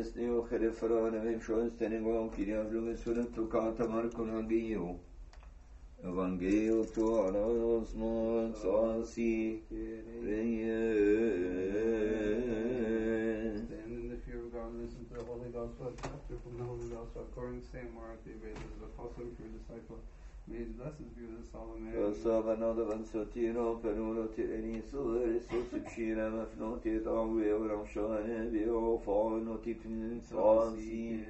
Jes neo herefra nevim shoes tenengom kiriam lumesunem tukata markon angio. Evangel tu anos mons ansi Stand in the fear of God and listen to the Holy Gospel chapter from the Holy Gospel according to St. Mark, the apostle and pure disciple. May his blessings be with us all. Amen. Savano van sotino penulo tireni sur susipshira mafnoti tawe oram shane bio fano titin sansi.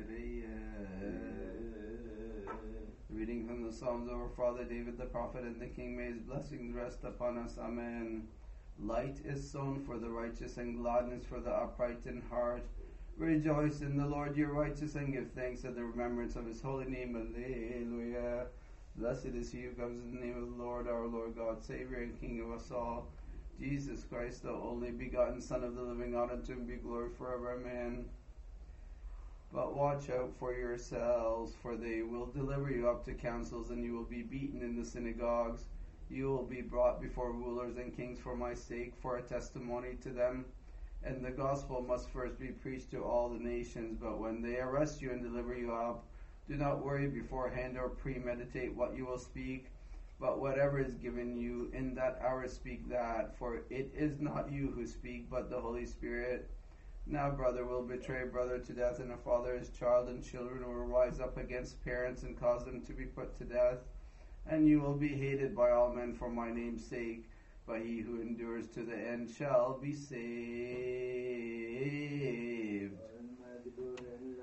Reading from the Psalms of our father David the prophet and the king, may his blessings rest upon us. Amen. Light is sown for the righteous and gladness for the upright in heart. Rejoice in the Lord, you righteous, and give thanks at the remembrance of his holy name. Alleluia. Blessed is he who comes in the name of the Lord, our Lord God, Savior and King of us all, Jesus Christ, the only begotten Son of the living God, unto him be glory forever. Amen. But watch out for yourselves, for they will deliver you up to councils, and you will be beaten in the synagogues. You will be brought before rulers and kings for my sake, for a testimony to them. And the gospel must first be preached to all the nations. But when they arrest you and deliver you up, do not worry beforehand or premeditate what you will speak, but whatever is given you in that hour speak that, for it is not you who speak, but the Holy Spirit. Now brother will betray brother to death, and a father his child, and children will rise up against parents and cause them to be put to death. And you will be hated by all men for my name's sake, but he who endures to the end shall be saved.